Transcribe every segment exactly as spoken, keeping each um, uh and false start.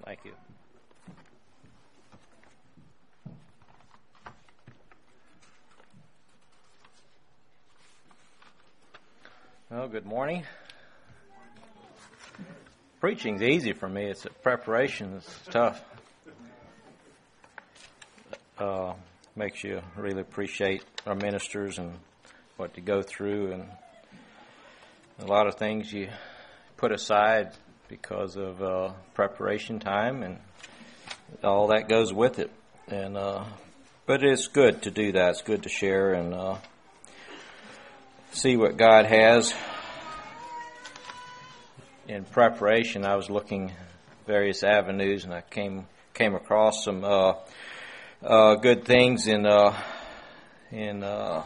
Thank you. Well, good morning. Preaching's easy for me. It's preparation that's tough. Uh, makes you really appreciate our ministers and what they go through, and a lot of things you put aside because of uh, preparation time, and all that goes with it. And uh, but it's good to do that. It's good to share and uh, see what God has. In preparation, I was looking various avenues, and I came came across some uh, uh, good things in uh, in uh,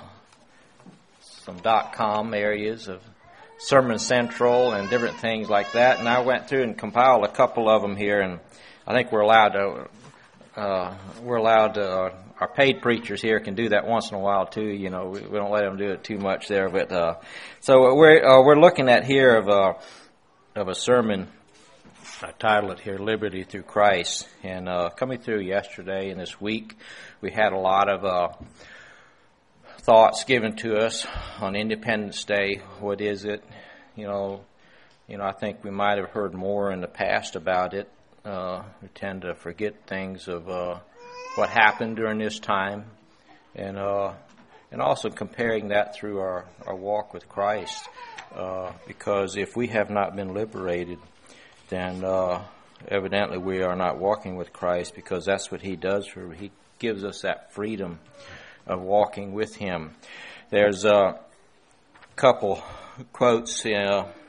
some dot com areas of Sermon Central and different things like that. And I went through and compiled a couple of them here, and I think we're allowed to. Uh, we're allowed to. Uh, our paid preachers here can do that once in a while too. You know, we, we don't let them do it too much there. But uh, so we're uh, we're looking at here of. Uh, of a sermon, I titled it here, Liberty Through Christ. And uh, coming through yesterday and this week, we had a lot of uh, thoughts given to us on Independence Day. What is it? You know, you know, I think we might have heard more in the past about it. Uh, we tend to forget things of uh, what happened during this time, and uh, and also comparing that through our, our walk with Christ. Uh, because if we have not been liberated, then uh, evidently we are not walking with Christ, because that's what He does for. He gives us that freedom of walking with Him. There's a couple quotes. Uh, I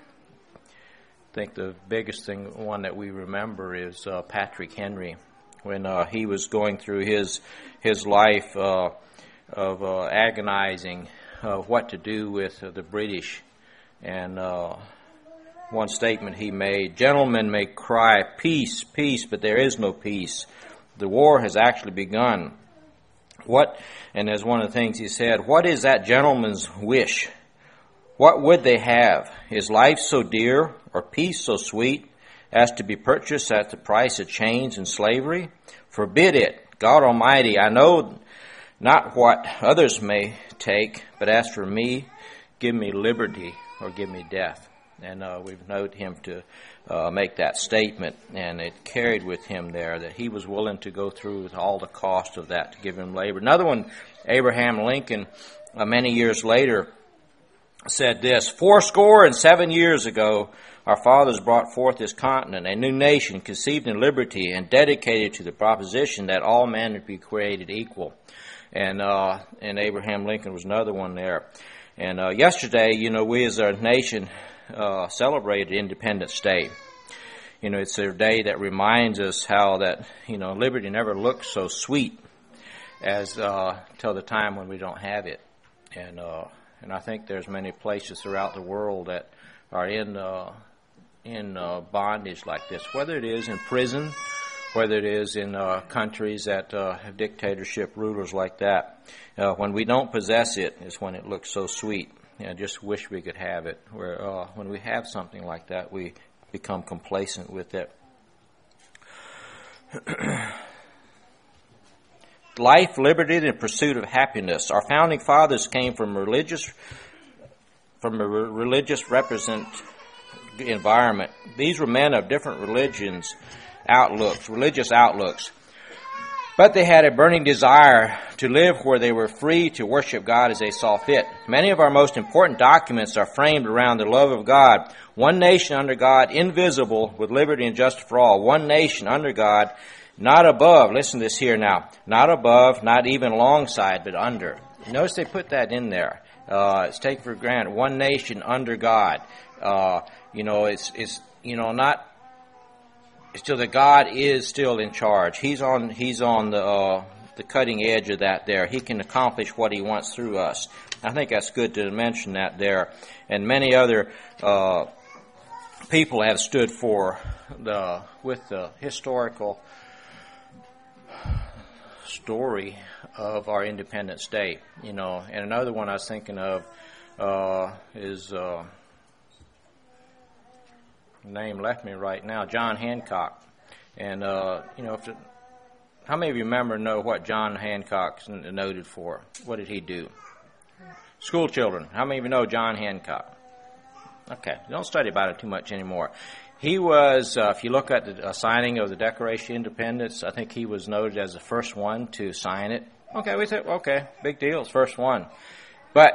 think the biggest thing, one that we remember, is uh, Patrick Henry, when uh, he was going through his his life uh, of uh, agonizing uh, what to do with uh, the British. And uh, one statement he made: "Gentlemen may cry, 'Peace, peace,' but there is no peace. The war has actually begun. What?" And as one of the things he said, "What is that gentleman's wish? What would they have? Is life so dear, or peace so sweet, as to be purchased at the price of chains and slavery? Forbid it. God Almighty, I know not what others may take, but as for me, give me liberty, or give me death." And uh, we've known him to uh, make that statement, and it carried with him there that he was willing to go through with all the cost of that to give him labor. Another one, Abraham Lincoln, uh, many years later, said this: "Fourscore and seven years ago, our fathers brought forth this continent, a new nation conceived in liberty and dedicated to the proposition that all men would be created equal." And, uh, and Abraham Lincoln was another one there. And uh, yesterday, you know, we as a nation uh, celebrated Independence Day. You know, it's a day that reminds us how that, you know, liberty never looks so sweet as uh, till the time when we don't have it. And uh, and I think there's many places throughout the world that are in uh, in uh, bondage like this, whether it is in prison, whether it is in uh, countries that uh, have dictatorship rulers like that. Uh, when we don't possess it is when it looks so sweet. I just wish we could have it. Where uh, when we have something like that, we become complacent with it. Life, liberty, and pursuit of happiness. Our founding fathers came from religious, from a religious represent environment. These were men of different religions, outlooks, religious outlooks. But they had a burning desire to live where they were free to worship God as they saw fit. Many of our most important documents are framed around the love of God. One nation under God, invisible, with liberty and justice for all. One nation under God, not above. Listen to this here now. Not above, not even alongside, but under. Notice they put that in there. Uh, it's taken for granted. One nation under God. Uh, you know, it's it's you know not. Still, that God is still in charge. He's on. He's on the uh, the cutting edge of that. There, He can accomplish what He wants through us. I think that's good to mention that there. And many other uh, people have stood for the with the historical story of our Independence Day. You know, and another one I was thinking of uh, is. Uh, Name left me right now, John Hancock. And, uh, you know, if the, how many of you remember know what John Hancock's noted for? What did he do? School children. How many of you know John Hancock? Okay, don't study about it too much anymore. He was, uh, if you look at the uh, signing of the Declaration of Independence, I think he was noted as the first one to sign it. Okay, we said, okay, big deal, it's first one. But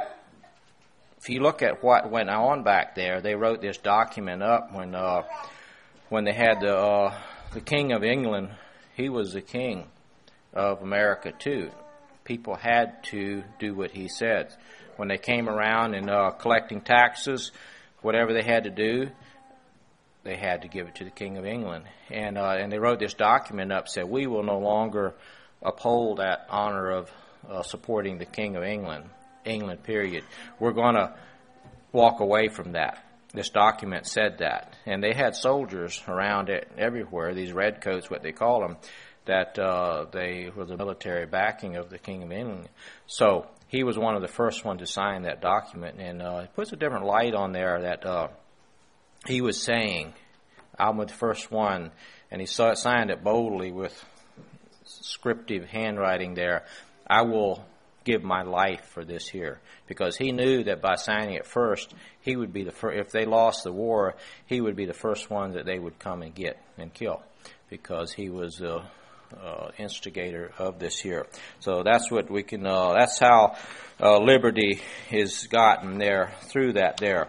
if you look at what went on back there, they wrote this document up when uh, when they had the uh, the King of England. He was the king of America too. People had to do what he said. When they came around and uh, collecting taxes, whatever they had to do, they had to give it to the King of England. And uh, and they wrote this document up, said, we will no longer uphold that honor of uh, supporting the King of England, England, period. We're going to walk away from that. This document said that. And they had soldiers around it everywhere, these redcoats, what they call them, that uh, they were the military backing of the King of England. So he was one of the first ones to sign that document. And uh, it puts a different light on there that uh, he was saying, I'm the first one, and he saw it, signed it boldly with scriptive handwriting there, I will give my life for this here. Because he knew that by signing it first, he would be the first, if they lost the war, he would be the first one that they would come and get and kill. Because he was the uh, instigator of this here. So that's what we can, uh, that's how uh, liberty is gotten there, through that there.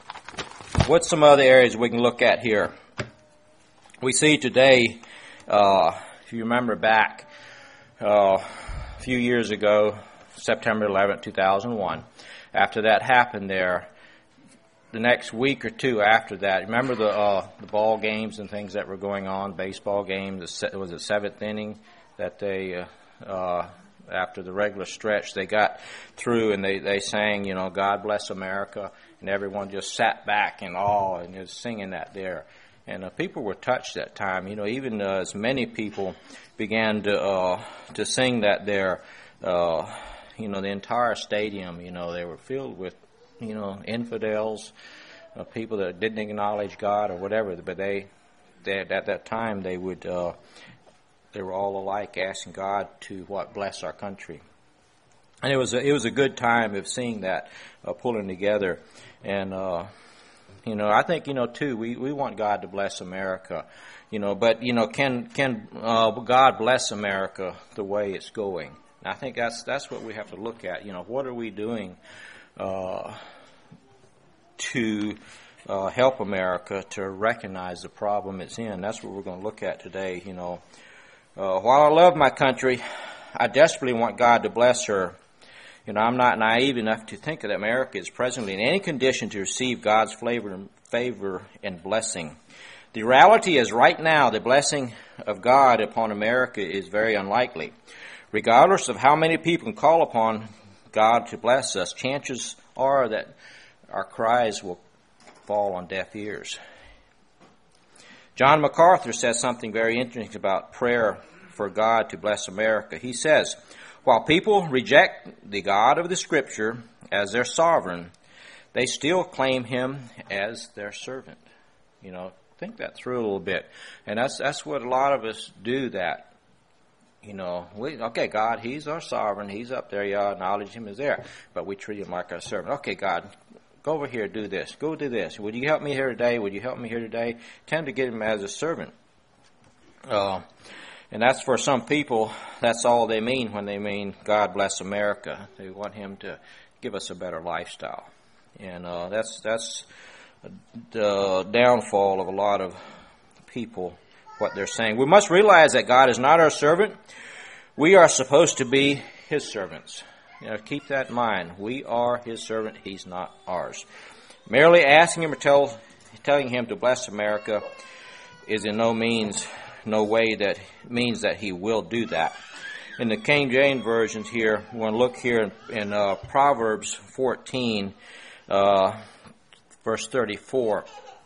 What's some other areas we can look at here? We see today, uh, if you remember back uh, a few years ago, September eleventh, two thousand one, after that happened there, the next week or two after that, remember the uh, the ball games and things that were going on, baseball games, it was the seventh inning that they, uh, uh, after the regular stretch, they got through and they, they sang, you know, God Bless America, and everyone just sat back in awe and was singing that there. And uh, people were touched that time. You know, even uh, as many people began to uh, to sing that there, uh, you know, the entire stadium, you know, they were filled with, you know, infidels, uh, people that didn't acknowledge God or whatever. But they, they at that time, they would, uh, they were all alike, asking God to what bless our country. And it was a, it was a good time of seeing that uh, pulling together. And uh, you know, I think, you know, too, we, we want God to bless America, you know, but, you know, can can uh, God bless America the way it's going? And I think that's that's what we have to look at. You know, what are we doing uh, to uh, help America to recognize the problem it's in? That's what we're going to look at today, you know. Uh, while I love my country, I desperately want God to bless her. You know, I'm not naive enough to think that America is presently in any condition to receive God's favor, favor and blessing. The reality is right now the blessing of God upon America is very unlikely. Regardless of how many people can call upon God to bless us, chances are that our cries will fall on deaf ears. John MacArthur says something very interesting about prayer for God to bless America. He says, while people reject the God of the Scripture as their sovereign, they still claim Him as their servant. You know, think that through a little bit. And that's that's what a lot of us do that. You know, we okay, God, He's our sovereign. He's up there. Yeah, acknowledge Him as there. But we treat Him like our servant. Okay, God, go over here, do this. Go do this. Would you help me here today? Would you help me here today? Tend to get Him as a servant. Uh And that's for some people, that's all they mean when they mean God bless America. They want Him to give us a better lifestyle. And uh, that's that's the downfall of a lot of people, what they're saying. We must realize that God is not our servant. We are supposed to be His servants. You know, keep that in mind. We are His servant. He's not ours. Merely asking Him or tell, telling Him to bless America is in no means... no way that means that He will do that. In the King James versions here, we want to look here in, in uh, Proverbs fourteen, uh, verse thirty-four.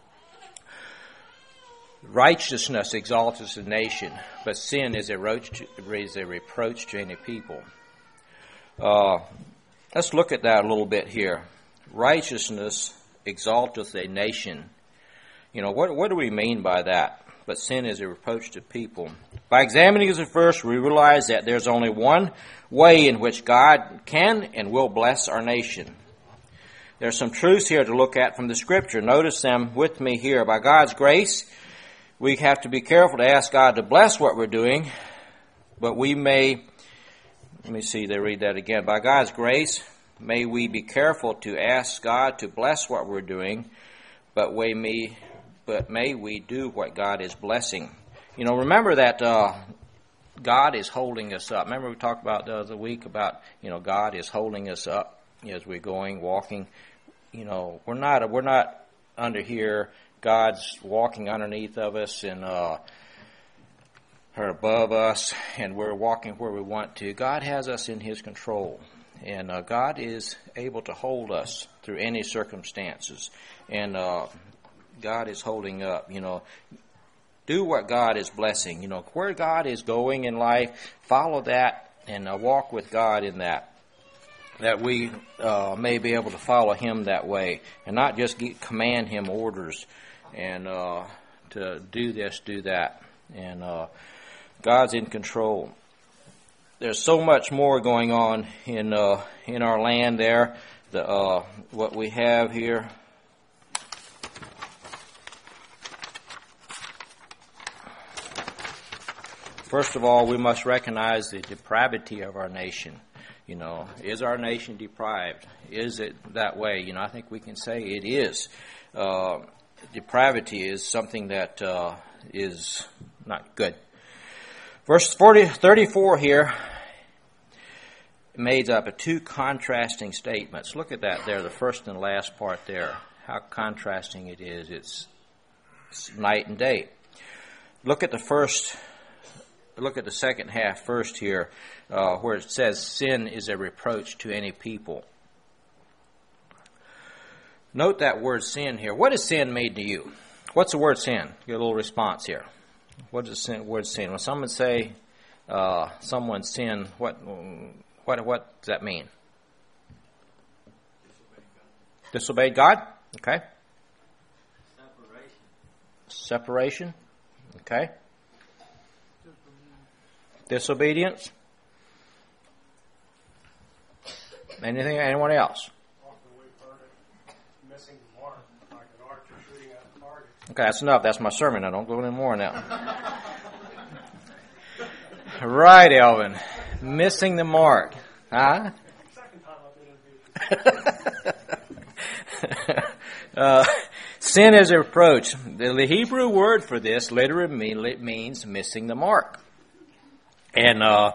Righteousness exalteth a nation, but sin is a reproach, is a reproach to any people. Uh, let's look at that a little bit here. Righteousness exalteth a nation. You know, what, what do we mean by that? but sin is a reproach to people. By examining this verse, we realize that there's only one way in which God can and will bless our nation. There's some truths here to look at from the Scripture. Notice them with me here. By God's grace, we have to be careful to ask God to bless what we're doing, but we may, let me see, they read that again. By God's grace, may we be careful to ask God to bless what we're doing, but we may, but may we do what God is blessing. You know, remember that uh, God is holding us up. Remember we talked about the other week about, you know, God is holding us up as we're going, walking. You know, we're not we're not under here. God's walking underneath of us and uh, or above us, and we're walking where we want to. God has us in His control, and uh, God is able to hold us through any circumstances. And uh, God is holding up. You know, do what God is blessing. You know, where God is going in life, follow that and uh, walk with God in that. That we uh, may be able to follow Him that way, and not just get, command Him orders and uh, to do this, do that. And uh, God's in control. There's so much more going on in uh, in our land there. The uh, what we have here. First of all, we must recognize the depravity of our nation. You know, is our nation deprived? Is it that way? You know, I think we can say it is. Uh, depravity is something that uh, is not good. Verse forty, thirty-four here made up of two contrasting statements. Look at that there, the first and last part there. How contrasting it is. It's, it's night and day. Look at the first. Look at the second half first here, uh, where it says sin is a reproach to any people. Note that word sin here. What has sin made to you? What's the word sin? Get a little response here. What does the word sin? When someone say uh, someone sin, what what what does that mean? Disobeyed God. Disobeyed God? Okay. Separation. Separation. Okay. Disobedience. Anything? Anyone else? Missing the mark, like an archer shooting at a target. Okay, that's enough. That's my sermon. I don't go any more now. Right, Elvin. Missing the mark. Huh? Second time I've interviewed. uh, sin is a reproach. The Hebrew word for this literally means missing the mark. And, uh,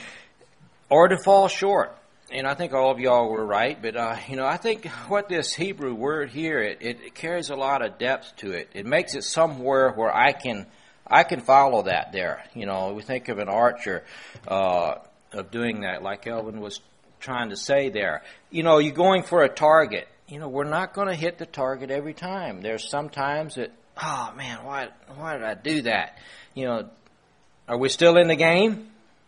or to fall short. And I think all of y'all were right, but, uh, you know, I think what this Hebrew word here, it, it carries a lot of depth to it. It makes it somewhere where I can, I can follow that there. You know, we think of an archer, uh, of doing that, like Elvin was trying to say there. You know, you're going for a target. You know, we're not going to hit the target every time. There's sometimes that, oh man, why, why did I do that? You know, are we still in the game?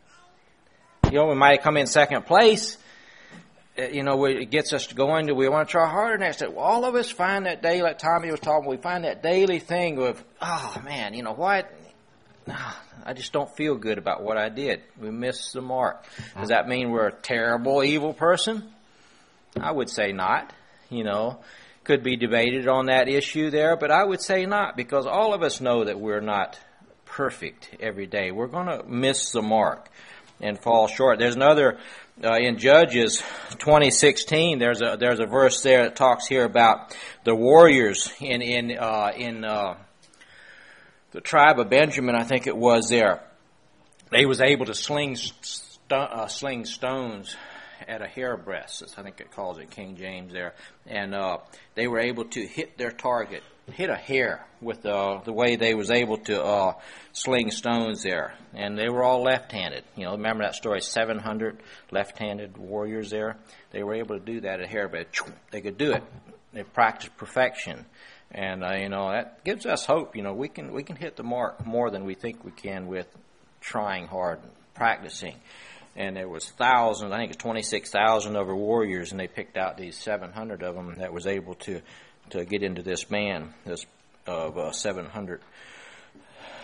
You know, we might come in second place. You know, it gets us going. Do we want to try harder next time? Well, all of us find that day, like Tommy was talking, we find that daily thing of, oh man, you know what? Oh, I just don't feel good about what I did. We missed the mark. Does that mean we're a terrible, evil person? I would say not. You know, could be debated on that issue there, but I would say not, because all of us know that we're not perfect every day. We're going to miss the mark and fall short. There's another uh, in Judges twenty sixteen. There's a there's a verse there that talks here about the warriors in in uh, in uh, the tribe of Benjamin. I think it was there. They was able to sling st- uh, sling stones at a hairbreadth. I think it calls it King James there, and uh, they were able to hit their target. Hit a hair with uh, the way they was able to uh, sling stones there. And they were all left-handed. You know, remember that story, seven hundred left-handed warriors there? They were able to do that at hairbreadth. They could do it. They practiced perfection. And, uh, you know, that gives us hope. You know, we can we can hit the mark more than we think we can with trying hard and practicing. And there was thousands, I think it's twenty-six thousand of our warriors, and they picked out these seven hundred of them that was able to to get into this band, this of uh, seven hundred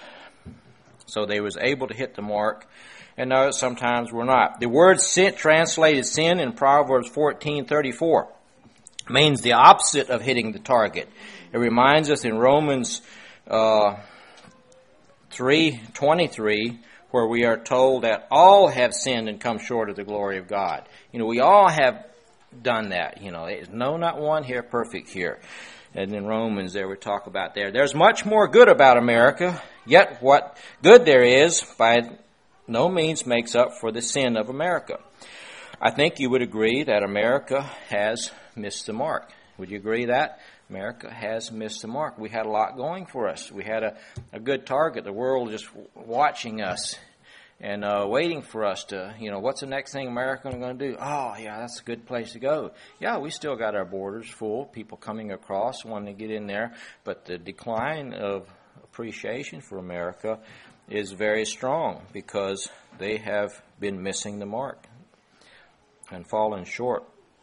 So they was able to hit the mark, and uh, sometimes we're not. The word sin, translated sin in Proverbs fourteen thirty-four means the opposite of hitting the target. It reminds us in Romans uh, three twenty-three, where we are told that all have sinned and come short of the glory of God. You know, we all have done that. You know, there's no, not one here perfect here. And in Romans there we talk about there. There's much more good about America, yet what good there is by no means makes up for the sin of America. I think you would agree that America has missed the mark. Would you agree that? America has missed the mark. We had a lot going for us. We had a, a good target. The world just watching us and uh, waiting for us to, you know, what's the next thing America going to do? Oh, yeah, that's a good place to go. Yeah, we still got our borders full, people coming across, wanting to get in there. But the decline of appreciation for America is very strong because they have been missing the mark and fallen short.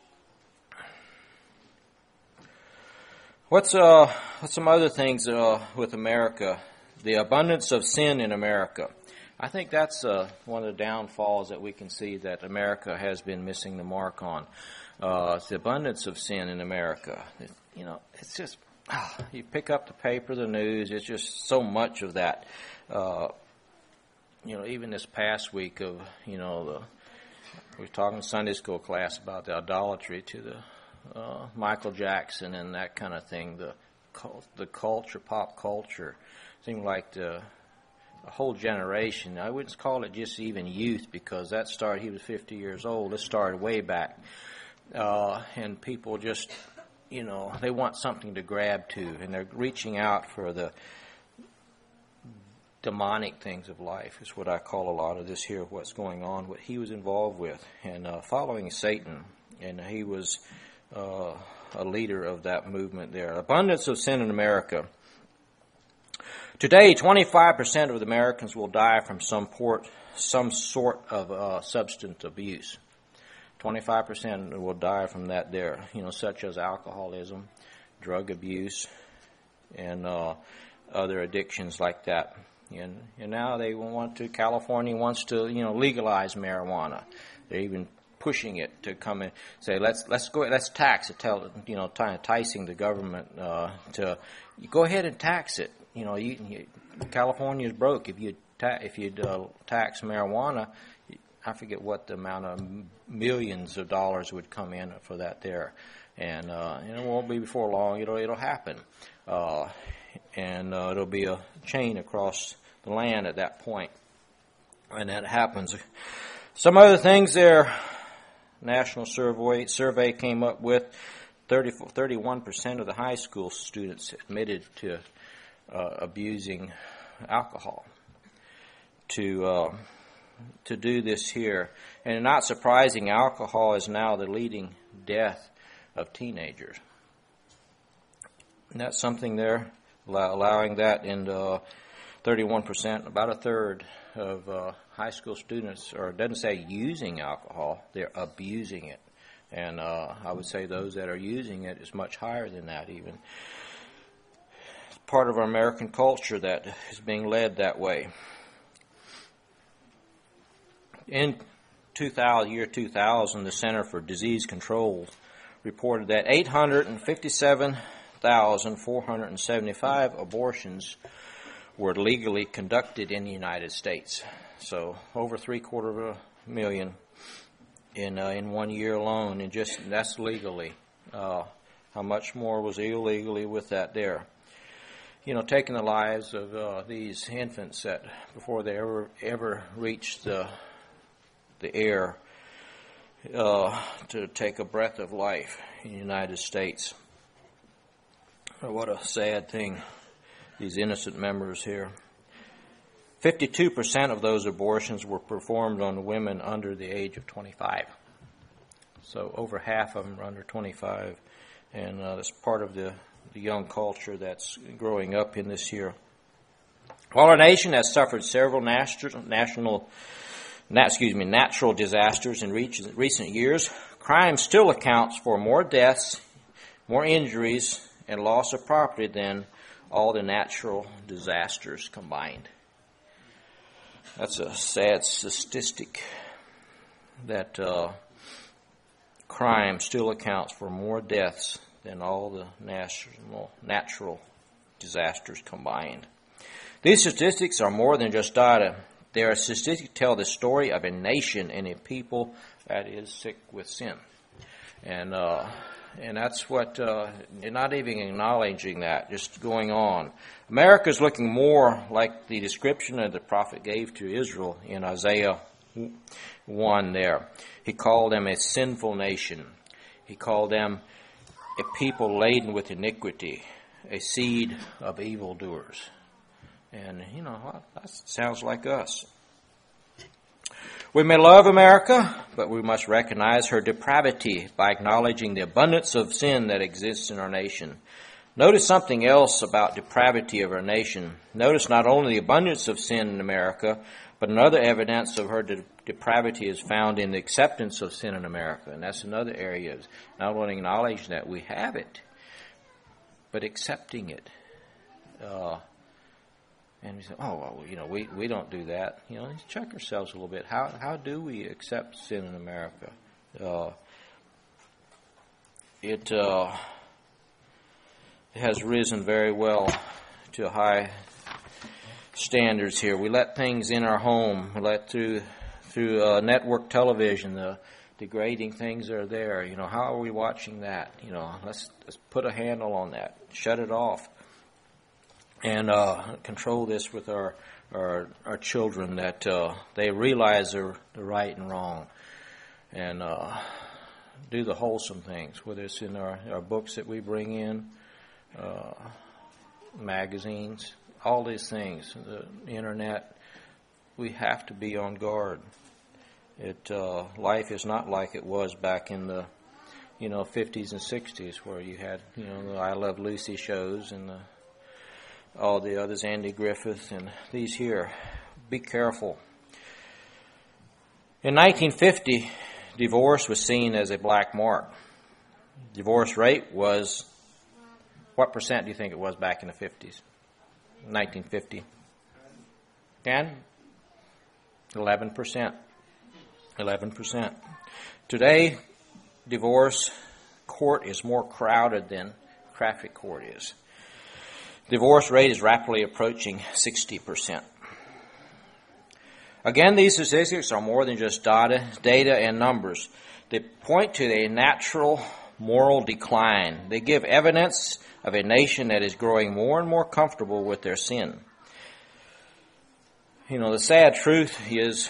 What's uh what's some other things uh, with America? The abundance of sin in America. I think that's uh, one of the downfalls that we can see that America has been missing the mark on. Uh, it's the abundance of sin in America. It, you know, it's just ah, you pick up the paper, the news. It's just so much of that. Uh, you know, even this past week of you know the we were talking in Sunday school class about the idolatry to the. Uh, Michael Jackson and that kind of thing, the the culture, pop culture, seemed like the, the whole generation. I wouldn't call it just even youth because that started. He was fifty years old. This started way back, uh, and people just, you know, they want something to grab to, and they're reaching out for the demonic things of life. Is what I call a lot of this here. What's going on? What he was involved with, and uh, following Satan, and he was. Uh, a leader of that movement there. Abundance of sin in America. Today, twenty-five percent of the Americans will die from some port, some sort of uh, substance abuse. twenty-five percent will die from that there, you know, such as alcoholism, drug abuse, and uh, other addictions like that. And, and now they want to, California wants to, you know, legalize marijuana. They're even pushing it to come and say let's let's go let's tax it. Tell you know, enticing the government uh, to you go ahead and tax it. You know, you, you, California's broke. If you ta- if you uh, tax marijuana, I forget what the amount of millions of dollars would come in for that there, and, uh, and it won't be before long. It'll it'll happen, uh, and uh, it'll be a chain across the land at that point, and that happens. Some other things there. National survey survey came up with thirty, thirty-one percent of the high school students admitted to uh, abusing alcohol. To uh, to do this here, and not surprising, alcohol is now the leading death of teenagers. And that's something there, allowing that in uh, thirty-one percent, about a third of uh, high school students, or it doesn't say using alcohol, they're abusing it. And uh, I would say those that are using it is much higher than that even. It's part of our American culture that is being led that way. In two thousand, year two thousand, the Center for Disease Control reported that eight hundred fifty-seven thousand four hundred seventy-five abortions were legally conducted in the United States. So over three quarter of a million in uh, in one year alone, and just that's legally. Uh, how much more was illegally with that there? You know, taking the lives of uh, these infants that before they ever ever reached the the air uh, to take a breath of life in the United States. What a sad thing. These innocent members here. fifty-two percent of those abortions were performed on women under the age of twenty-five. So over half of them are under twenty-five. And uh, that's part of the, the young culture that's growing up in this year. While our nation has suffered several national, national nat, excuse me, natural disasters in recent years, crime still accounts for more deaths, more injuries, and loss of property than all the natural disasters combined. That's a sad statistic that uh, crime still accounts for more deaths than all the national, natural disasters combined. These statistics are more than just data. They are statistics that tell the story of a nation and a people that is sick with sin. And uh, and that's what, uh, they're not even acknowledging that, just going on. America is looking more like the description that the prophet gave to Israel in Isaiah one there. He called them a sinful nation. He called them a people laden with iniquity, a seed of evildoers. And, you know, that sounds like us. We may love America, but we must recognize her depravity by acknowledging the abundance of sin that exists in our nation. Notice something else about depravity of our nation. Notice not only the abundance of sin in America, but another evidence of her de- depravity is found in the acceptance of sin in America. And that's another area. Not only acknowledging that we have it, but accepting it. Uh, And we say, oh, well, you know, we, we don't do that. You know, let's check ourselves a little bit. How how do we accept sin in America? Uh, it uh, has risen very well to high standards here. We let things in our home. We let through through uh, network television, the degrading things are there. You know, how are we watching that? You know, let's let's put a handle on that. Shut it off. And uh, control this with our our, our children, that uh, they realize they're the right and wrong, and uh, do the wholesome things, whether it's in our, our books that we bring in, uh, magazines, all these things, the internet. We have to be on guard. It uh, life is not like it was back in the you know fifties and sixties, where you had you know the I Love Lucy shows and the all the others, Andy Griffith, and these here. Be careful. In nineteen fifty, divorce was seen as a black mark. Divorce rate was, what percent do you think it was back in the fifties? nineteen fifty. ten? eleven percent. eleven percent. Today, divorce court is more crowded than traffic court is. Divorce rate is rapidly approaching sixty percent. Again, these statistics are more than just data, data and numbers. They point to a natural moral decline. They give evidence of a nation that is growing more and more comfortable with their sin. You know, the sad truth is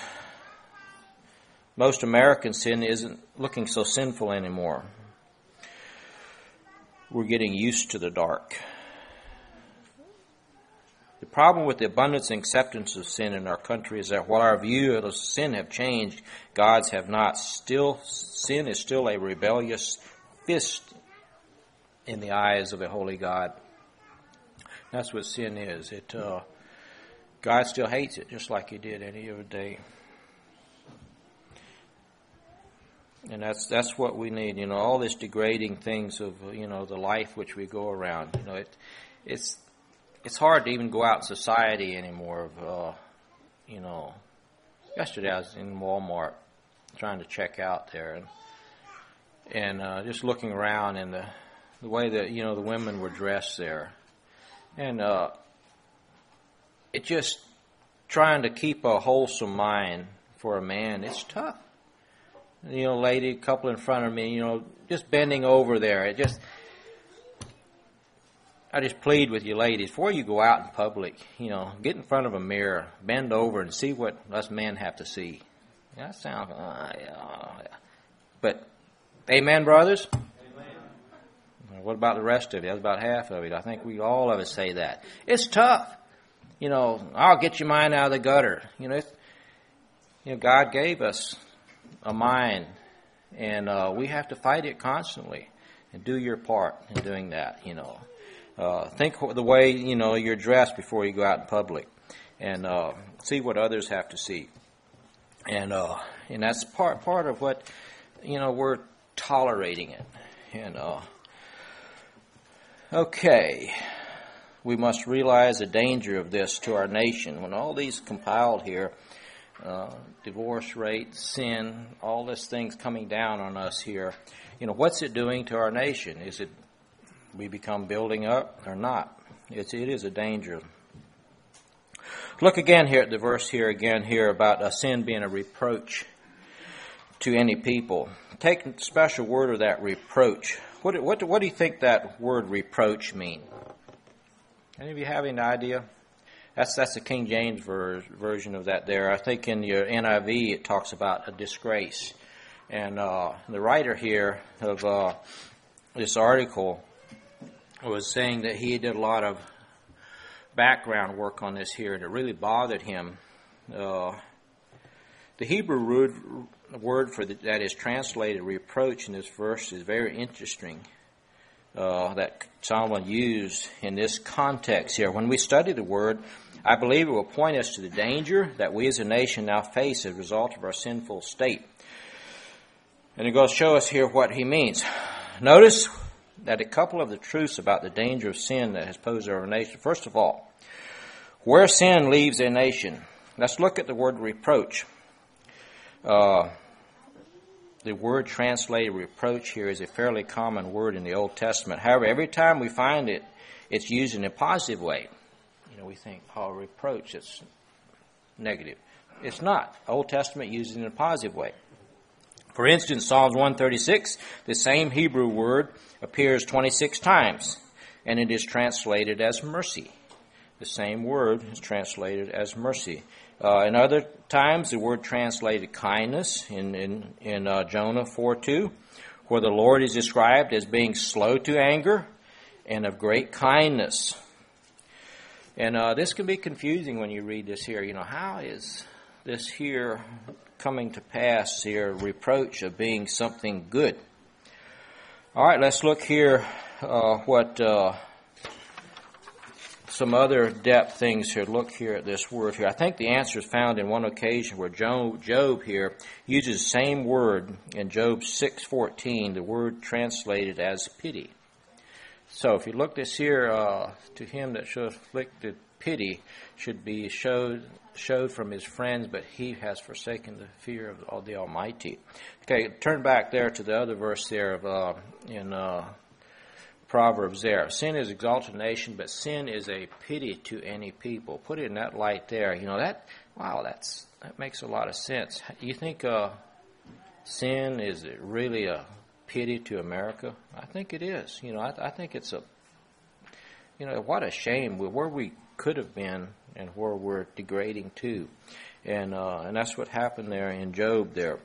most American sin isn't looking so sinful anymore. We're getting used to the dark. The problem with the abundance and acceptance of sin in our country is that while our view of sin have changed, God's have not. Still, sin is still a rebellious fist in the eyes of a holy God. That's what sin is. It uh, God still hates it, just like He did any other day. And that's that's what we need. You know, all this degrading things of you know the life which we go around. You know, it it's. It's hard to even go out in society anymore. Of, uh, you know, yesterday I was in Walmart trying to check out there, and and uh, just looking around, and the the way that you know the women were dressed there, and uh, it just trying to keep a wholesome mind for a man. It's tough. You know, lady, a couple in front of me, you know, just bending over there. It just. I just plead with you ladies, before you go out in public, you know, get in front of a mirror, bend over and see what us men have to see. That sounds, uh, yeah. But, amen, brothers? Amen. What about the rest of you? That's about half of it. I think we, all of us say that. It's tough. You know, I'll get your mind out of the gutter. You know, it's, you know, God gave us a mind, and uh, we have to fight it constantly and do your part in doing that, you know. Uh, think the way, you know, you're dressed before you go out in public, and uh, see what others have to see. And uh, and that's part part of what, you know, we're tolerating it. And uh, okay, we must realize the danger of this to our nation. When all these compiled here, uh, divorce rate, sin, all these things coming down on us here, you know, what's it doing to our nation? Is it we become building up or not? It's, it is a danger. Look again here at the verse here again here about a sin being a reproach to any people. Take a special word of that reproach. What, what, what do you think that word reproach mean? Any of you have any idea? That's that's the King James ver- version of that there. I think in your N I V it talks about a disgrace. And uh, the writer here of uh, this article was saying that he did a lot of background work on this here, and it really bothered him. Uh, the Hebrew word, word for the, that is translated reproach in this verse is very interesting. Uh, that Solomon used in this context here. When we study the word, I believe it will point us to the danger that we as a nation now face as a result of our sinful state. And it goes to show us here what he means. Notice that a couple of the truths about the danger of sin that has posed our nation. First of all, where sin leaves a nation. Let's look at the word reproach. Uh, the word translated reproach here is a fairly common word in the Old Testament. However, every time we find it, it's used in a positive way. You know, we think, oh, reproach, it's negative. It's not. Old Testament uses it in a positive way. For instance, Psalms one thirty-six, the same Hebrew word appears twenty-six times, and it is translated as mercy. The same word is translated as mercy. Uh, in other times, the word translated kindness in, in, in uh, Jonah four two, where the Lord is described as being slow to anger and of great kindness. And uh, this can be confusing when you read this here. You know, how is this here coming to pass here, reproach of being something good? All right, let's look here uh, what uh, some other depth things here. Look here at this word here. I think the answer is found in one occasion where Job, Job here uses the same word in Job six fourteen, the word translated as pity. So if you look this here, uh, to him that should afflicted pity should be showed showed from his friends, but he has forsaken the fear of, of the Almighty. Okay, turn back there to the other verse there of uh, in uh, Proverbs there. Sin is exalted nation, but sin is a pity to any people. Put it in that light there. You know, that, wow, that's that makes a lot of sense. You think uh, sin is really a pity to America? I think it is. You know, I, I think it's a, you know, what a shame where we could have been and where we're degrading to. And uh, and that's what happened there in Job there.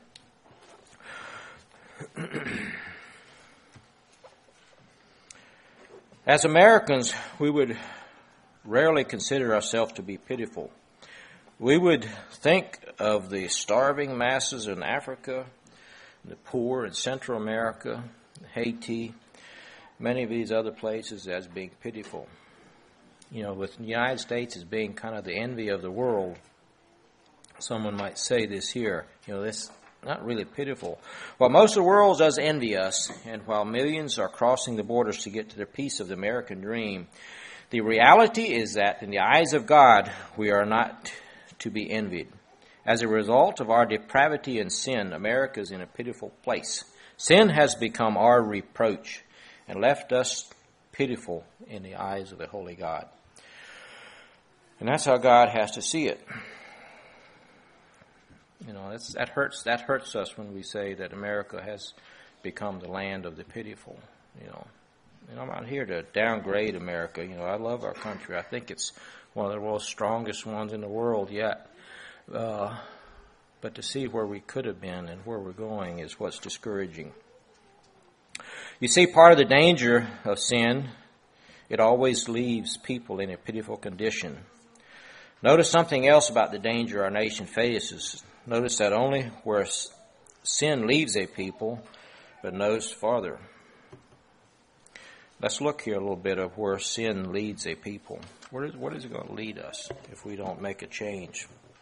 As Americans, we would rarely consider ourselves to be pitiful. We would think of the starving masses in Africa, the poor in Central America, Haiti, many of these other places as being pitiful. You know, with the United States as being kind of the envy of the world, someone might say this here, you know, this not really pitiful. While most of the world does envy us, and while millions are crossing the borders to get to their piece of the American dream, the reality is that in the eyes of God, we are not to be envied. As a result of our depravity and sin, America is in a pitiful place. Sin has become our reproach and left us pitiful in the eyes of the Holy God. And that's how God has to see it. You know, that's, that hurts. That hurts us when we say that America has become the land of the pitiful. You know, and I'm not here to downgrade America. You know, I love our country. I think it's one of the world's strongest ones in the world yet. Uh, but to see where we could have been and where we're going is what's discouraging. You see, part of the danger of sin, it always leaves people in a pitiful condition. Notice something else about the danger our nation faces. Notice that only where sin leaves a people, but notice farther. Let's look here a little bit of where sin leads a people. Where is, what is it going to lead us if we don't make a change?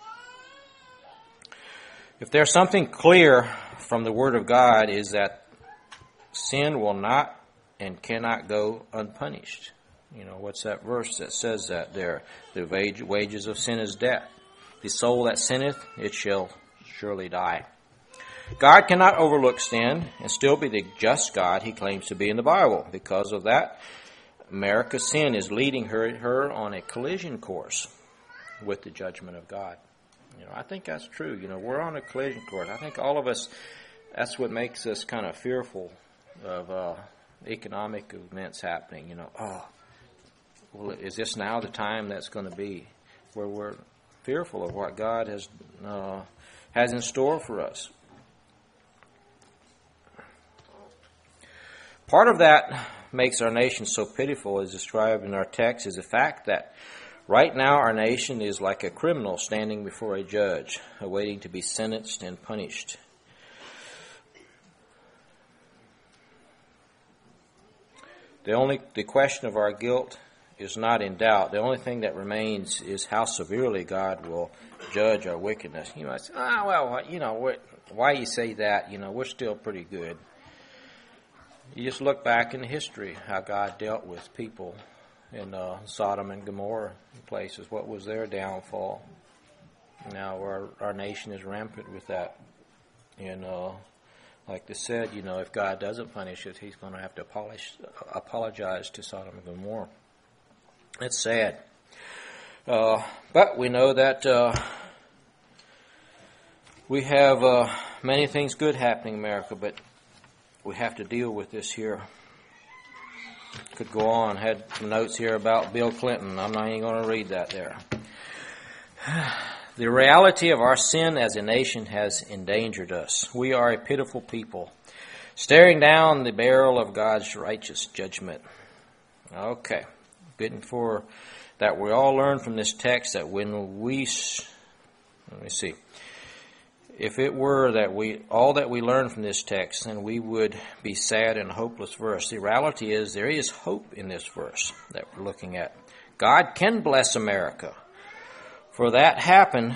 If there's something clear from the Word of God, is that sin will not and cannot go unpunished. You know, what's that verse that says that there? The wage, wages of sin is death. The soul that sinneth, it shall surely die. God cannot overlook sin and still be the just God he claims to be in the Bible. Because of that, America's sin is leading her, her on a collision course with the judgment of God. You know, I think that's true. You know, we're on a collision course. I think all of us, that's what makes us kind of fearful of uh, economic events happening. You know, oh, well, is this now the time that's going to be where we're fearful of what God has uh, has in store for us? Part of that makes our nation so pitiful, as described in our text, is the fact that right now our nation is like a criminal standing before a judge, awaiting to be sentenced and punished. The only the question of our guilt is not in doubt. The only thing that remains is how severely God will judge our wickedness. You might say, ah, well, you know, why you say that? You know, we're still pretty good. You just look back in history, how God dealt with people in uh, Sodom and Gomorrah places. What was their downfall? Now our our nation is rampant with that. And uh, like they said, you know, if God doesn't punish it, he's going to have to apologize, apologize to Sodom and Gomorrah. It's sad. Uh, but we know that uh, we have uh, many things good happening in America, but we have to deal with this here. Could go on. Had some notes here about Bill Clinton. I'm not even going to read that there. The reality of our sin as a nation has endangered us. We are a pitiful people, staring down the barrel of God's righteous judgment. Okay. Bitten for that we all learn from this text that when we, let me see, if it were that we, all that we learn from this text, then we would be sad and hopeless verse. The reality is there is hope in this verse that we're looking at. God can bless America. For that happen,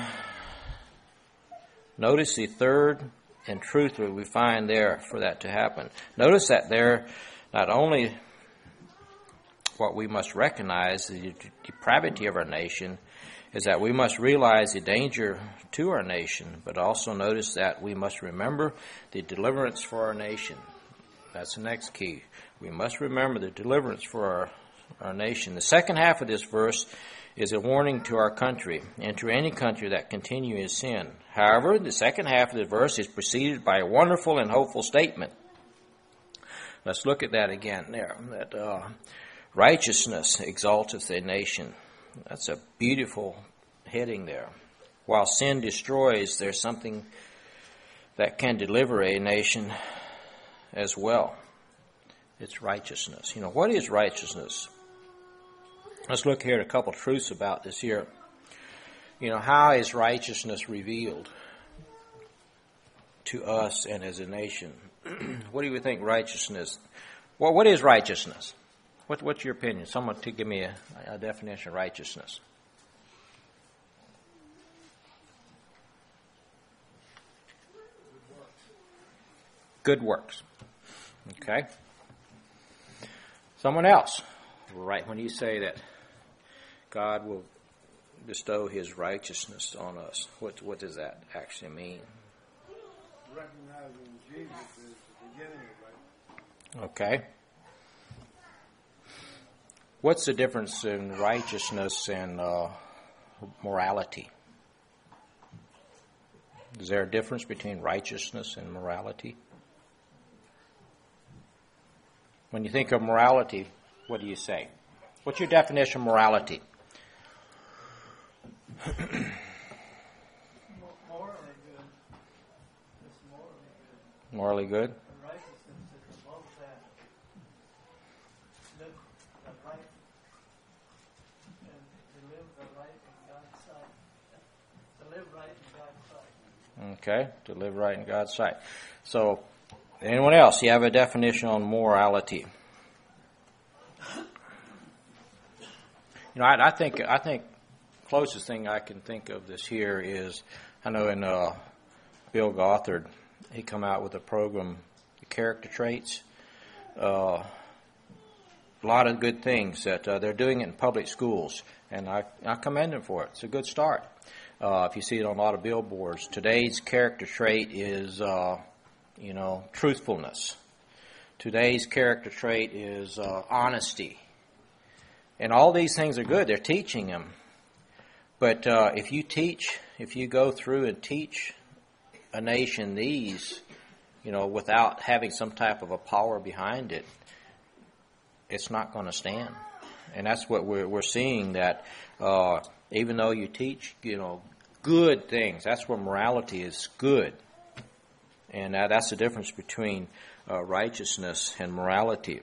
notice the third and truth that we find there for that to happen. Notice that there, not only what we must recognize, the depravity of our nation, is that we must realize the danger to our nation, but also notice that we must remember the deliverance for our nation. That's the next key. We must remember the deliverance for our, our nation. The second half of this verse is a warning to our country and to any country that continue in sin. However, the second half of the verse is preceded by a wonderful and hopeful statement. Let's look at that again there. That uh, righteousness exalteth a nation. That's a beautiful heading there. While sin destroys, there's something that can deliver a nation as well. It's righteousness. You know, what is righteousness? Let's look here at a couple truths about this here. You know, how is righteousness revealed to us and as a nation? What do you think righteousness? Well, what is righteousness? What, what's your opinion? Someone to give me a, a definition of righteousness. Good works. Okay. Someone else. Right, when you say that God will bestow his righteousness on us, what what does that actually mean? Recognizing Jesus is the beginning of life. Okay. What's the difference in righteousness and uh, morality? Is there a difference between righteousness and morality? When you think of morality, what do you say? What's your definition of morality? Morally good. It's morally good. Morally good? The righteousness is above that. Live the right and to live the right in God's sight. To live right in God's sight. Okay, to live right in God's sight. So, anyone else? You have a definition on morality? You know, I, I think I think closest thing I can think of this here is, I know in uh, Bill Gothard, he come out with a program, the character traits. Uh, a lot of good things that uh, they're doing it in public schools, and I, I commend them for it. It's a good start. Uh, if you see it on a lot of billboards, today's character trait is, uh, you know, truthfulness. Today's character trait is uh, honesty. And all these things are good. They're teaching them. But uh, if you teach, if you go through and teach a nation these, you know, without having some type of a power behind it, it's not going to stand. And that's what we're we're seeing, that uh, even though you teach, you know, good things, that's where morality is good. And uh, that's the difference between uh, righteousness and morality.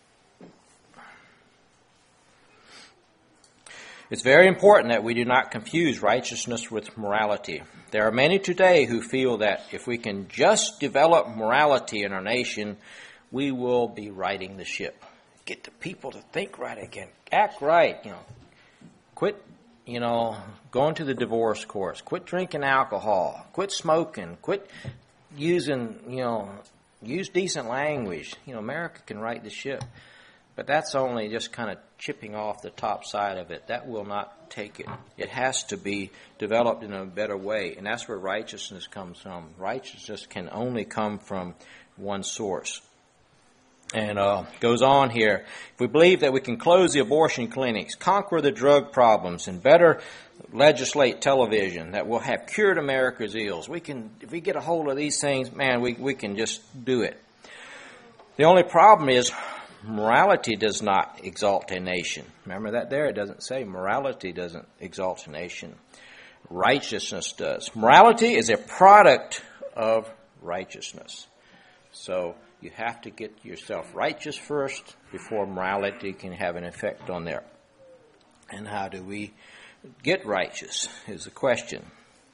It's very important that we do not confuse righteousness with morality. There are many today who feel that if we can just develop morality in our nation, we will be righting the ship. Get the people to think right again, act right, you know. Quit, you know, going to the divorce courts. Quit drinking alcohol. Quit smoking. Quit using, you know, use decent language. You know, America can right the ship. But that's only just kind of chipping off the top side of it. That will not take it. It has to be developed in a better way. And that's where righteousness comes from. Righteousness can only come from one source. And uh, goes on here. If we believe that we can close the abortion clinics, conquer the drug problems, and better legislate television, that will have cured America's ills, we can, if we get a hold of these things, man, we, we can just do it. The only problem is, morality does not exalt a nation. Remember that there? It doesn't say morality doesn't exalt a nation. Righteousness does. Morality is a product of righteousness. So you have to get yourself righteous first before morality can have an effect on there. And how do we get righteous is the question.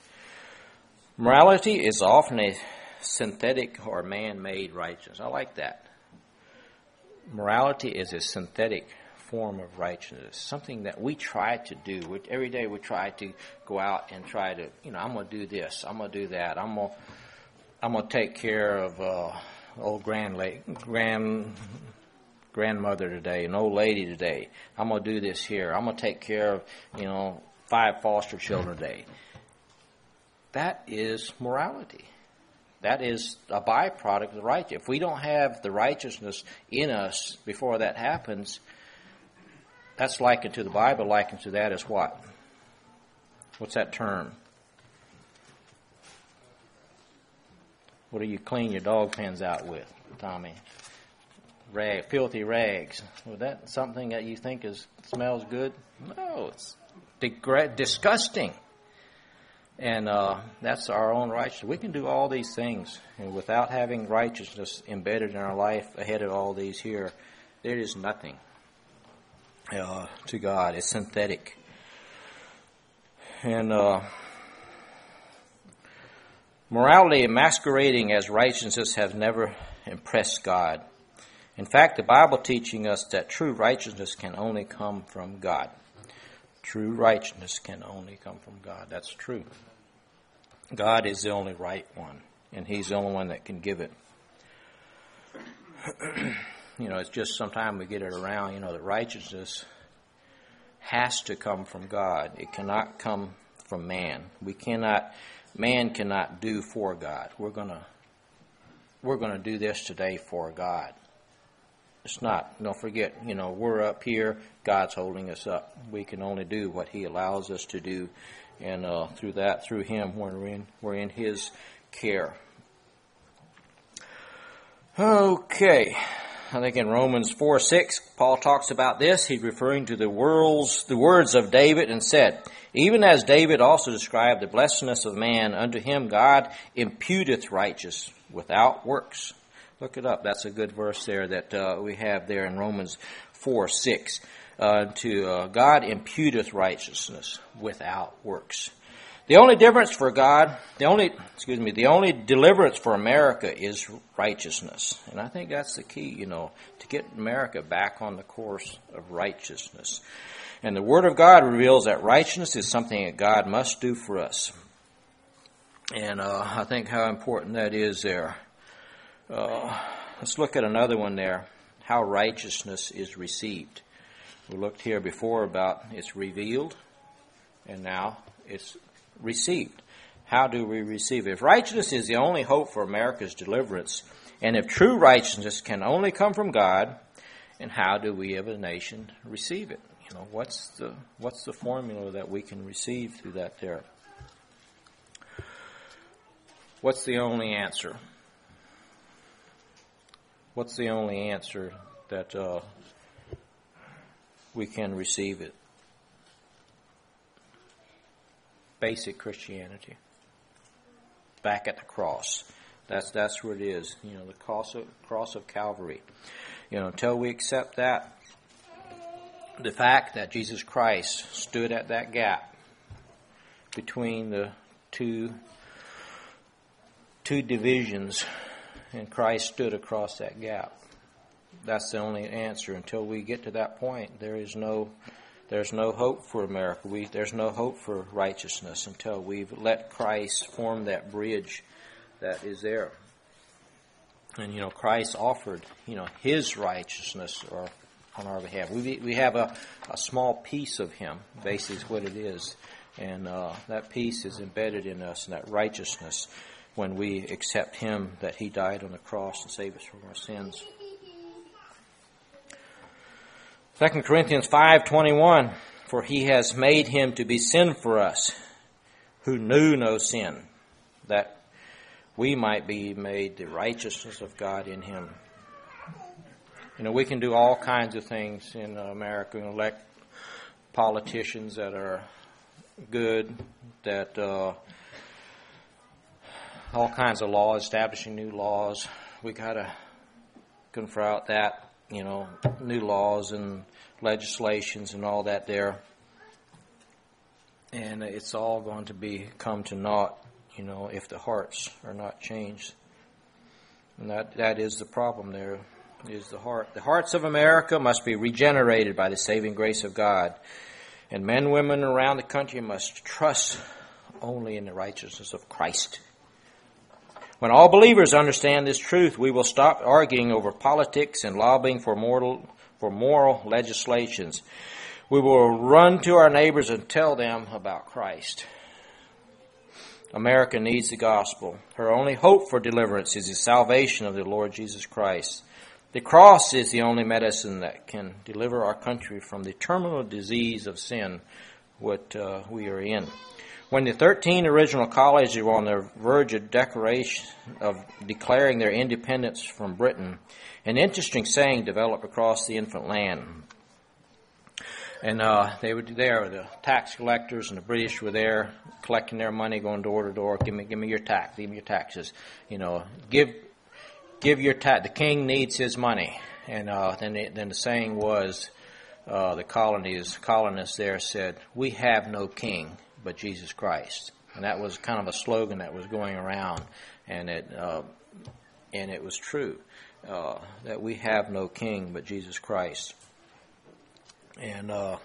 Morality is often a synthetic or man-made righteousness. I like that. Morality is a synthetic form of righteousness, something that we try to do. We, every day we try to go out and try to, you know, I'm going to do this, I'm going to do that, I'm going to, I'm going to take care of uh, old grand, grand grandmother today, an old lady today. I'm going to do this here. I'm going to take care of, you know, five foster children today. That is morality. That is a byproduct of the righteousness. If we don't have the righteousness in us before that happens, that's likened to the Bible. Likened to that is what? What's that term? What do you clean your dog pens out with, Tommy? Rag, filthy rags. Was that something that you think is smells good? No, it's degra- disgusting. And uh, that's our own righteousness. We can do all these things, and without having righteousness embedded in our life ahead of all these here, there is nothing uh, to God. It's synthetic. And uh, morality masquerading as righteousness has never impressed God. In fact, the Bible teaching us that true righteousness can only come from God. True righteousness can only come from God. That's true. God is the only right one, and He's the only one that can give it. You know, it's just sometimes we get it around, you know, that righteousness has to come from God. It cannot come from man. We cannot, man cannot do for God. We're gonna, we're gonna do this today for God. It's not. Don't forget, you know, we're up here. God's holding us up. We can only do what He allows us to do, and uh, through that, through Him, we're in we're in His care. Okay, I think in Romans four six, Paul talks about this. He's referring to the words the words of David, and said, "Even as David also described the blessedness of man, unto him God imputeth righteousness without works." Look it up. That's a good verse there that uh, we have there in Romans four six. Uh, to uh, God imputeth righteousness without works. The only difference for God, the only, excuse me, the only deliverance for America is righteousness. And I think that's the key, you know, to get America back on the course of righteousness. And the Word of God reveals that righteousness is something that God must do for us. And uh, I think how important that is there. Uh, let's look at another one there. how righteousness is received. We looked here before about it's revealed, and now it's received. How do we receive it? If righteousness is the only hope for America's deliverance, and if true righteousness can only come from God, and how do we as a nation receive it? You know, what's the what's the formula that we can receive through that there? What's the only answer? What's the only answer that uh, we can receive it? Basic Christianity. Back at the cross. That's that's where it is. You know, the cross of, cross of Calvary. You know, until we accept that, the fact that Jesus Christ stood at that gap between the two two divisions, and Christ stood across that gap. That's the only answer. Until we get to that point, there is no there's no hope for America. We there's no hope for righteousness until we've let Christ form that bridge that is there. And you know, Christ offered, you know, His righteousness or on our behalf. We we have a, a small piece of Him, basically is what it is. And uh, that piece is embedded in us, and that righteousness, when we accept Him, that He died on the cross to save us from our sins. Second Corinthians five twenty-one, for He has made Him to be sin for us, who knew no sin, that we might be made the righteousness of God in Him. You know, we can do all kinds of things in America. We can elect politicians that are good, that uh, all kinds of laws, establishing new laws. We got to confront that, you know, new laws and legislations and all that there. And it's all going to be come to naught, you know, if the hearts are not changed. And that that is the problem there, is the heart. The hearts of America must be regenerated by the saving grace of God. And men and women around the country must trust only in the righteousness of Christ. When all believers understand this truth, we will stop arguing over politics and lobbying for moral, for moral legislations. We will run to our neighbors and tell them about Christ. America needs the gospel. Her only hope for deliverance is the salvation of the Lord Jesus Christ. The cross is the only medicine that can deliver our country from the terminal disease of sin, what uh, we are in. When the thirteen original colonies were on the verge of declaration of declaring their independence from Britain, an interesting saying developed across the infant land. And uh, they were there, the tax collectors and the British were there collecting their money, going door to door. Give me, give me your tax, give me your taxes. You know, give, give your tax. The king needs his money. And uh, then, it, then the saying was, uh, the colonies, colonists there said, "We have no king but Jesus Christ." And that was kind of a slogan that was going around, and it uh, and it was true uh, that we have no king but Jesus Christ. And uh,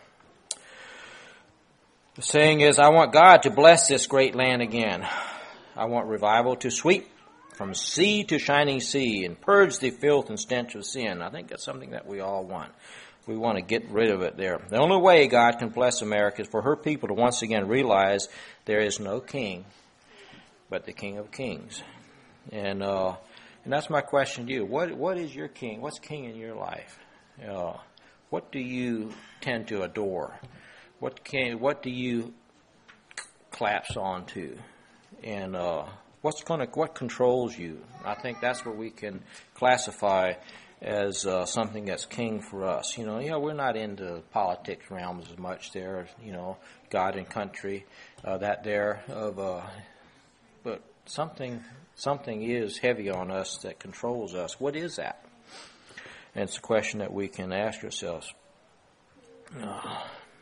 the saying is, I want God to bless this great land again. I want revival to sweep from sea to shining sea and purge the filth and stench of sin. I think that's something that we all want. We want to get rid of it there. The only way God can bless America is for her people to once again realize there is no king but the King of Kings. And uh, and that's my question to you. What What is your king? What's king in your life? Uh, What do you tend to adore? What can what do you collapse onto? And uh, what's going to what controls you? I think that's what we can classify as uh, something that's king for us. You know, yeah, we're not into politics realms as much there. You know, God and country, uh, that there of, uh, but something something is heavy on us that controls us. What is that? And it's a question that we can ask ourselves. Uh,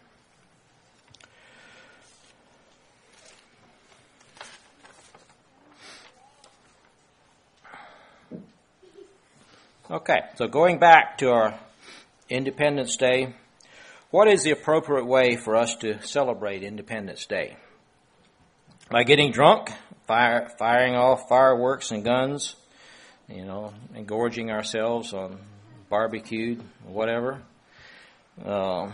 okay, so going back to our Independence Day, what is the appropriate way for us to celebrate Independence Day? By getting drunk, fire, firing off fireworks and guns, you know, and gorging ourselves on barbecued, whatever. Um,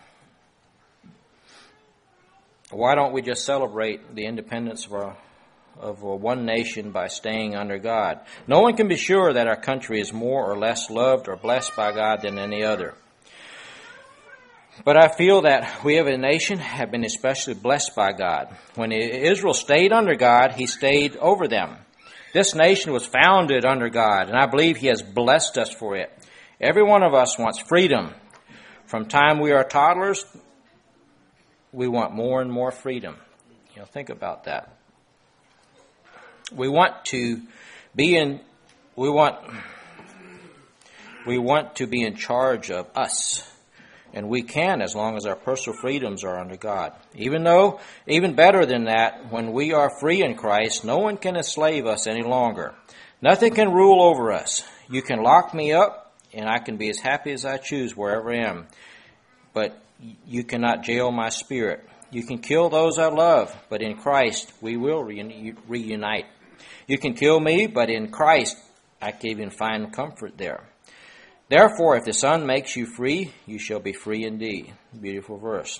why don't we just celebrate the independence of our of one nation by staying under God? No one can be sure that our country is more or less loved or blessed by God than any other. But I feel that we as a nation have been especially blessed by God. When Israel stayed under God, He stayed over them. This nation was founded under God, and I believe He has blessed us for it. Every one of us wants freedom. From time we are toddlers, we want more and more freedom. You know, think about that. We want to be in, we want, we want to be in charge of us. And we can as long as our personal freedoms are under God. Even though, even better than that, when we are free in Christ, no one can enslave us any longer. Nothing can rule over us. You can lock me up, and I can be as happy as I choose wherever I am. But you cannot jail my spirit. You can kill those I love, but in Christ we will reunite. You can kill me, but in Christ I can even find comfort there. Therefore, if the Son makes you free, you shall be free indeed. Beautiful verse.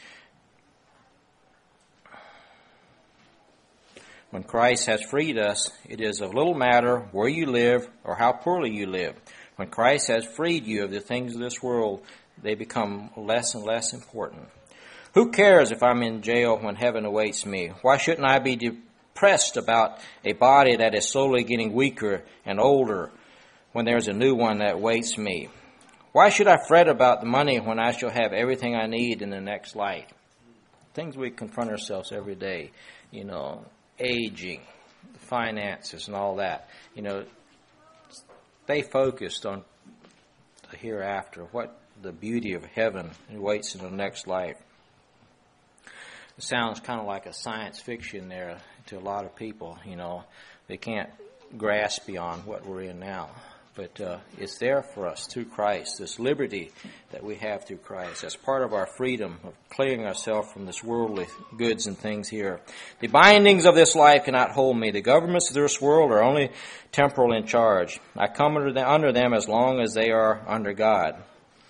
When Christ has freed us, it is of little matter where you live or how poorly you live. When Christ has freed you of the things of this world, they become less and less important. Who cares if I'm in jail when heaven awaits me? Why shouldn't I be depressed about a body that is slowly getting weaker and older when there's a new one that waits me? Why should I fret about the money when I shall have everything I need in the next life? Things we confront ourselves every day, you know, aging, finances and all that. You know, stay focused on the hereafter, what the beauty of heaven awaits in the next life. It sounds kind of like a science fiction there to a lot of people, you know. They can't grasp beyond what we're in now. But uh, it's there for us through Christ, this liberty that we have through Christ. That's part of our freedom of clearing ourselves from this worldly goods and things here. The bindings of this life cannot hold me. The governments of this world are only temporal in charge. I come under them, under them as long as they are under God.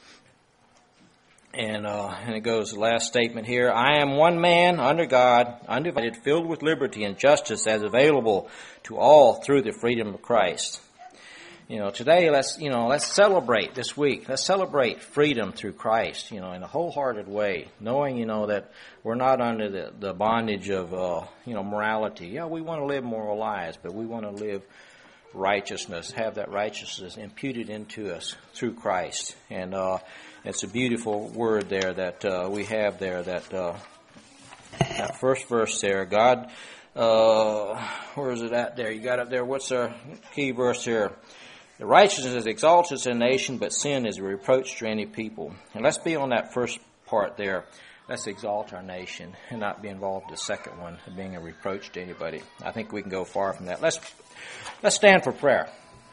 And uh, and it goes, the last statement here, I am one man under God, undivided, filled with liberty and justice as available to all through the freedom of Christ. You know, today let's, you know, let's celebrate this week. Let's celebrate freedom through Christ, you know, in a wholehearted way, knowing, you know, that we're not under the, the bondage of, uh, you know, morality. Yeah, we want to live moral lives, but we want to live righteousness, have that righteousness imputed into us through Christ. And uh, it's a beautiful word there that uh, we have there, that, uh, that first verse there. God, uh, where is it at there? You got it there. What's our key verse here? The righteousness exalts a nation, but sin is a reproach to any people. And let's be on that first part there. Let's exalt our nation and not be involved in the second one, of being a reproach to anybody. I think we can go far from that. Let's let's stand for prayer.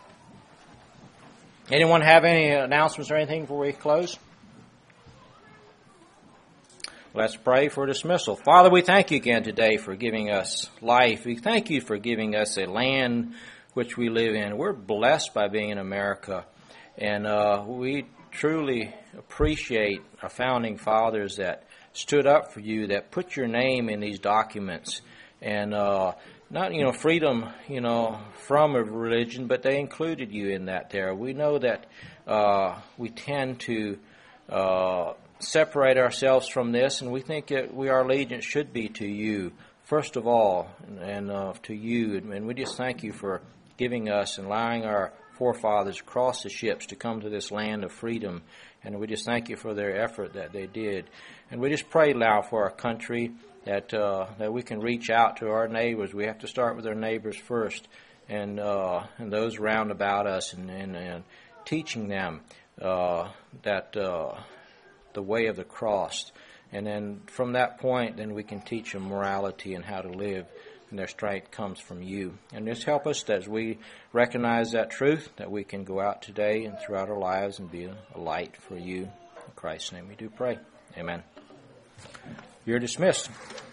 Anyone have any announcements or anything before we close? Let's pray for dismissal. Father, we thank you again today for giving us life. We thank you for giving us a land which we live in. We're blessed by being in America, and uh, we truly appreciate our founding fathers that stood up for you, that put your name in these documents, and uh, not, you know, freedom, you know, from a religion, but they included you in that there. We know that uh, we tend to uh, separate ourselves from this, and we think that we, our allegiance should be to you, first of all, and, and uh, to you, and we just thank you for giving us and allowing our forefathers across the ships to come to this land of freedom. And we just thank you for their effort that they did. And we just pray now for our country that uh, that we can reach out to our neighbors. We have to start with our neighbors first, and uh, and those round about us, and, and, and teaching them uh, that uh, the way of the cross. And then from that point, then we can teach them morality and how to live. And their strength comes from you. And just help us that as we recognize that truth, that we can go out today and throughout our lives and be a light for you. In Christ's name we do pray. Amen. You're dismissed.